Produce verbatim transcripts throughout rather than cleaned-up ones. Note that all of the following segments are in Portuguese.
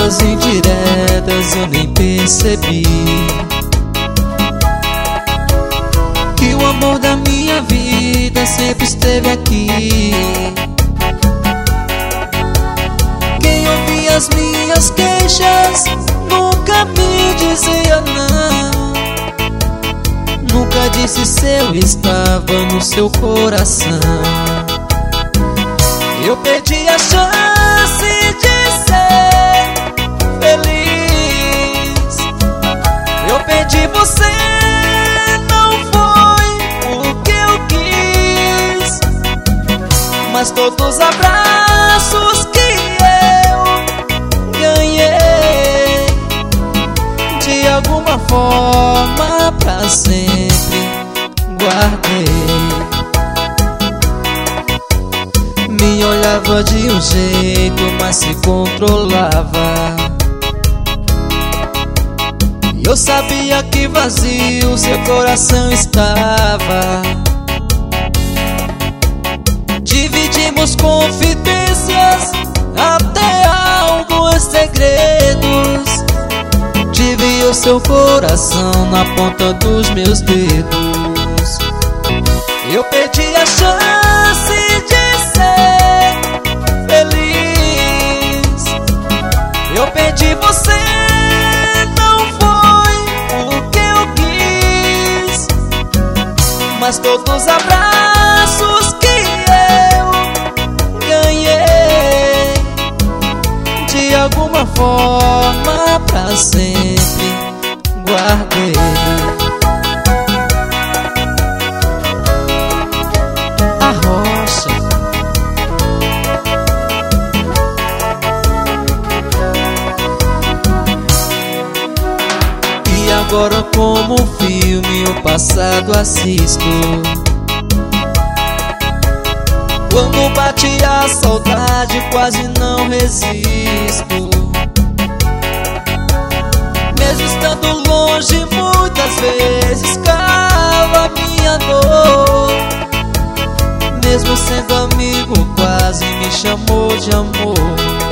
Tantas indiretas eu nem percebi que o amor da minha vida sempre esteve aqui. Quem ouvia as minhas queixas nunca me dizia não, nunca disse se eu estava no seu coração. Eu perdi a chance de ser feliz. Eu perdi você, não foi o que eu quis, mas todos os abraços que eu ganhei, de alguma forma pra sempre guardei. Me olhava de um jeito, mas se controlava. E eu sabia que vazio seu coração estava. Dividimos confidências, até alguns segredos. Tive o seu coração na ponta dos meus dedos. Eu perdi a chance de ser feliz. Eu perdi você, não foi o que eu quis, mas todos os abraços que eu ganhei, de alguma forma pra sempre guardei. A rocha. E agora, como um filme, o passado assisto. Quando bate a saudade, quase não resisto. Mesmo estando longe, muitas vezes cava minha dor. Mesmo sendo amigo, quase me chamou de amor.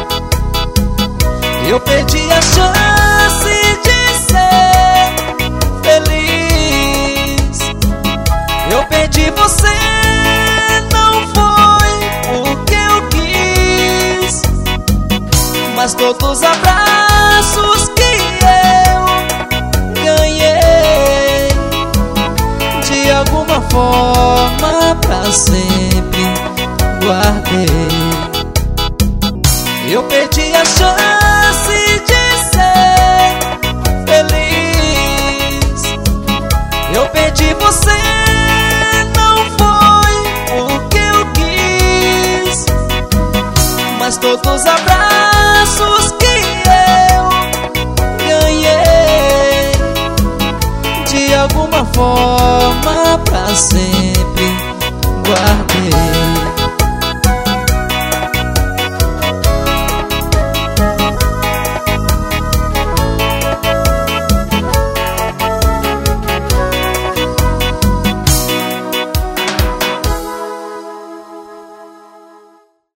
Eu perdi a chance de ser feliz. Eu perdi você, não foi o que eu quis, mas todos os abraços que eu ganhei, de alguma forma pra sempre guardei. Eu perdi a chance de ser feliz. Eu perdi você, não foi o que eu quis, mas todos os abraços que eu ganhei, de alguma forma pra sempre guardei.